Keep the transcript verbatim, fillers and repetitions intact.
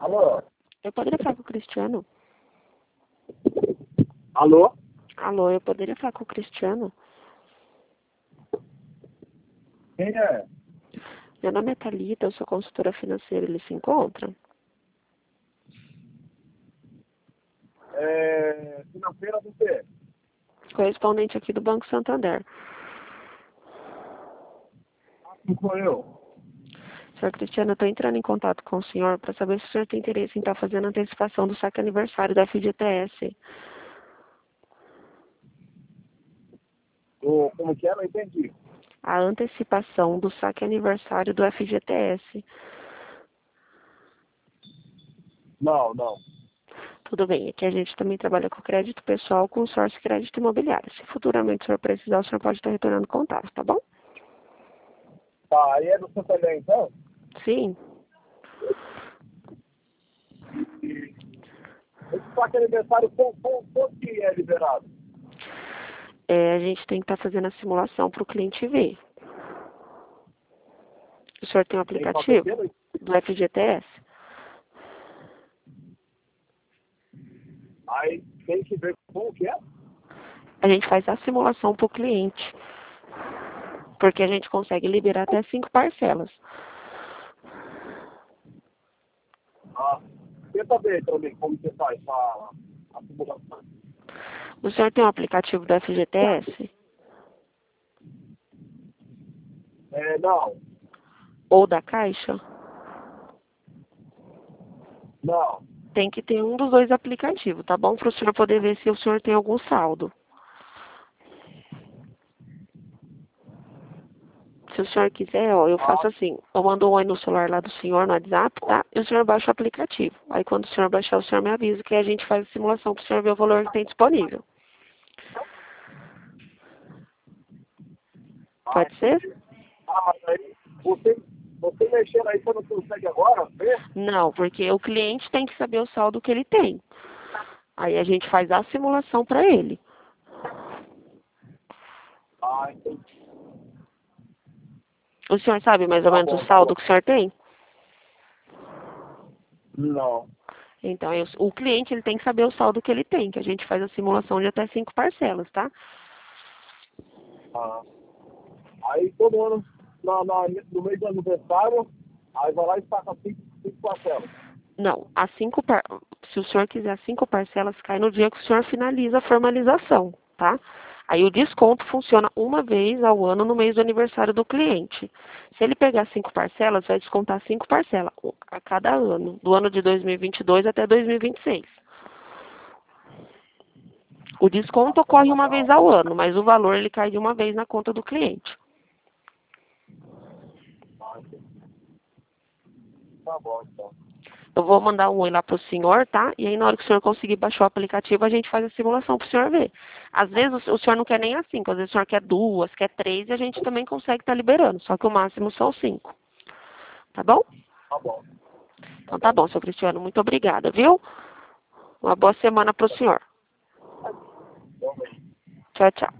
Alô? Eu poderia falar com o Cristiano? Alô? Alô, eu poderia falar com o Cristiano? Quem é? Meu nome é Thalita, eu sou consultora financeira, ele se encontra? É... Financeira do quê? Correspondente aqui do Banco Santander. Quem sou eu? Senhor Cristiano, eu estou entrando em contato com o senhor para saber se o senhor tem interesse em estar fazendo a antecipação do saque aniversário da F G T S. Do... Como que é? Não entendi. A antecipação do saque aniversário do F G T S. Não, não. Tudo bem, aqui a gente também trabalha com crédito pessoal, consórcio e crédito imobiliário. Se futuramente o senhor precisar, o senhor pode estar retornando contato, tá bom? Tá, aí é do Santander, então? Sim. Esse saque aniversário, quanto que é liberado? É, a gente tem que estar fazendo a simulação para o cliente ver. O senhor tem um Tem que fazer aplicativo pelo... do F G T S? Aí tem que ver como que é? A gente faz a simulação para o cliente. Porque a gente consegue liberar até cinco parcelas. Ah, tenta ver também como você faz a, a simulação. O senhor tem um aplicativo do F G T S? É, não, Ou da Caixa? não. Tem que ter um dos dois aplicativos, tá bom? Para o senhor poder ver se o senhor tem algum saldo. Se o senhor quiser, ó, eu faço Ah, assim. Eu mando um oi no celular lá do senhor, no WhatsApp, tá? E o senhor baixa o aplicativo. Aí quando o senhor baixar, o senhor me avisa que a gente faz a simulação para o senhor ver o valor que tem disponível. ah, Pode ser? entendi. Ah, mas aí você, você mexendo aí, você não consegue agora ver? Não, porque o cliente tem que saber o saldo que ele tem. Aí a gente faz a simulação para ele. Ah, entendi. O senhor sabe mais ou Tá menos o bom, tá bom. saldo que o senhor tem? Não. Então, eu- o cliente ele tem que saber o saldo que ele tem, que a gente faz a simulação de até cinco parcelas, tá? Ah. Aí todo ano, na, na, no mês do aniversário, aí vai lá e saca cinco, cinco parcelas. Não, as cinco par... se o senhor quiser as cinco parcelas, cai no dia que o senhor finaliza a formalização, tá? Aí o desconto funciona uma vez ao ano no mês do aniversário do cliente. Se ele pegar cinco parcelas, vai descontar cinco parcelas a cada ano, do ano de dois mil e vinte e dois até dois mil e vinte e seis. O desconto ocorre uma vez ao ano, mas o valor ele cai de uma vez na conta do cliente. Ah, entendi. Tá bom, então. Eu vou mandar um oi lá pro senhor, tá? E aí na hora que o senhor conseguir baixar o aplicativo, a gente faz a simulação pro senhor ver. Às vezes o senhor não quer nem as cinco, às vezes o senhor quer duas, quer três, e a gente também consegue estar liberando. Só que o máximo são cinco. Tá bom? Tá bom. Tá Então tá bom. bom, seu Cristiano. Muito obrigada, viu? Uma boa semana pro senhor. Realmente. Tchau, tchau.